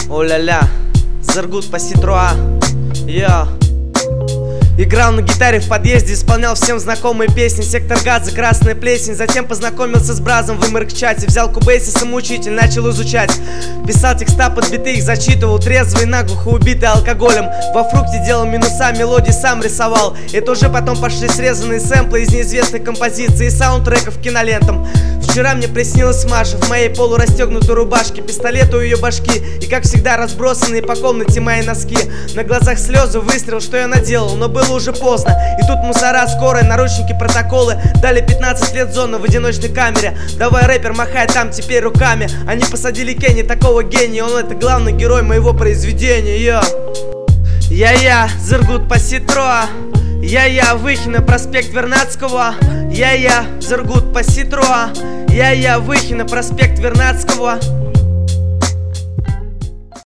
О-ля-ля, Зергут по Ситруа. Играл на гитаре в подъезде, исполнял всем знакомые песни. Сектор газа, красная плесень. Затем познакомился с Бразом в МРК-чате. Взял кубейс и самоучитель, начал изучать. Писал текста под биты, их зачитывал. Трезвый, наглухо убитый алкоголем. Во фрукте делал минуса, мелодии сам рисовал. Это уже потом пошли срезанные сэмплы из неизвестной композиции и саундтреков к кинолентам. Вчера мне приснилась Маша в моей полурастегнутой рубашке, пистолет у ее башки и, как всегда, разбросанные по комнате мои носки. На глазах слезы, выстрел, что я наделал, но было уже поздно. И тут мусора, скорая, наручники, протоколы. Дали 15 лет зоны в одиночной камере. Давай, рэпер, махай там теперь руками. Они посадили Кенни, такого гения. Он это главный герой моего произведения. Я Зергут по Ситруа. Я Выхина, проспект Вернадского. Я Зергут по Ситруа. Я Выхина, проспект Вернадского.